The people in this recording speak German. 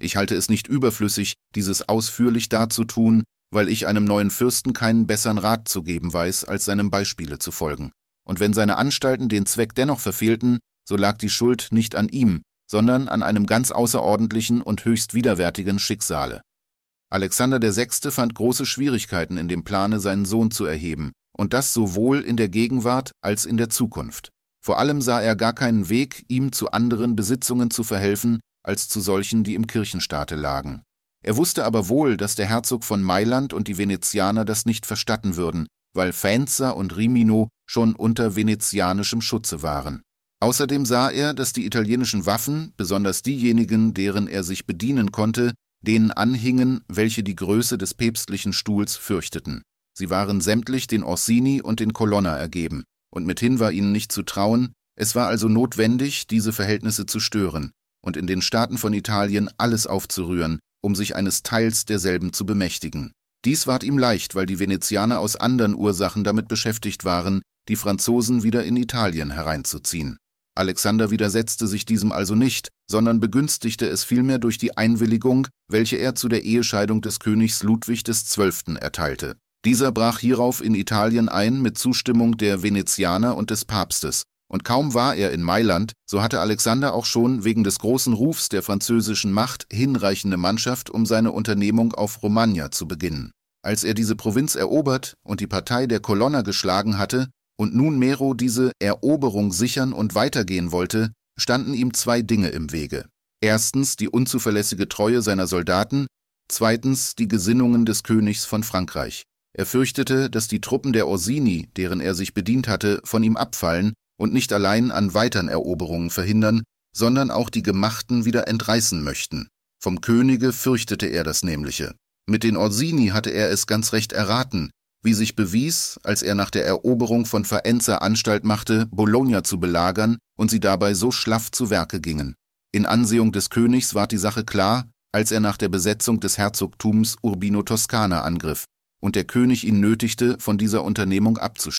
Ich halte es nicht überflüssig, dieses ausführlich darzutun, weil ich einem neuen Fürsten keinen besseren Rat zu geben weiß, als seinem Beispiele zu folgen. Und wenn seine Anstalten den Zweck dennoch verfehlten, so lag die Schuld nicht an ihm, sondern an einem ganz außerordentlichen und höchst widerwärtigen Schicksale. Alexander VI. Fand große Schwierigkeiten in dem Plane, seinen Sohn zu erheben, und das sowohl in der Gegenwart als in der Zukunft. Vor allem sah er gar keinen Weg, ihm zu anderen Besitzungen zu verhelfen, als zu solchen, die im Kirchenstaate lagen. Er wusste aber wohl, dass der Herzog von Mailand und die Venezianer das nicht verstatten würden, weil Faenza und Rimino schon unter venezianischem Schutze waren. Außerdem sah er, dass die italienischen Waffen, besonders diejenigen, deren er sich bedienen konnte, denen anhingen, welche die Größe des päpstlichen Stuhls fürchteten. Sie waren sämtlich den Orsini und den Colonna ergeben, und mithin war ihnen nicht zu trauen, es war also notwendig, diese Verhältnisse zu stören und in den Staaten von Italien alles aufzurühren, um sich eines Teils derselben zu bemächtigen. Dies ward ihm leicht, weil die Venezianer aus anderen Ursachen damit beschäftigt waren, die Franzosen wieder in Italien hereinzuziehen. Alexander widersetzte sich diesem also nicht, sondern begünstigte es vielmehr durch die Einwilligung, welche er zu der Ehescheidung des Königs Ludwig XII. Erteilte. Dieser brach hierauf in Italien ein mit Zustimmung der Venezianer und des Papstes, und kaum war er in Mailand, so hatte Alexander auch schon wegen des großen Rufs der französischen Macht hinreichende Mannschaft, um seine Unternehmung auf Romagna zu beginnen. Als er diese Provinz erobert und die Partei der Colonna geschlagen hatte und nun Nero diese Eroberung sichern und weitergehen wollte, standen ihm zwei Dinge im Wege. Erstens die unzuverlässige Treue seiner Soldaten, zweitens die Gesinnungen des Königs von Frankreich. Er fürchtete, dass die Truppen der Orsini, deren er sich bedient hatte, von ihm abfallen und nicht allein an weiteren Eroberungen verhindern, sondern auch die Gemachten wieder entreißen möchten. Vom Könige fürchtete er das Nämliche. Mit den Orsini hatte er es ganz recht erraten, wie sich bewies, als er nach der Eroberung von Faenza Anstalt machte, Bologna zu belagern und sie dabei so schlaff zu Werke gingen. In Ansehung des Königs ward die Sache klar, als er nach der Besetzung des Herzogtums Urbino Toskana angriff und der König ihn nötigte, von dieser Unternehmung abzustehen.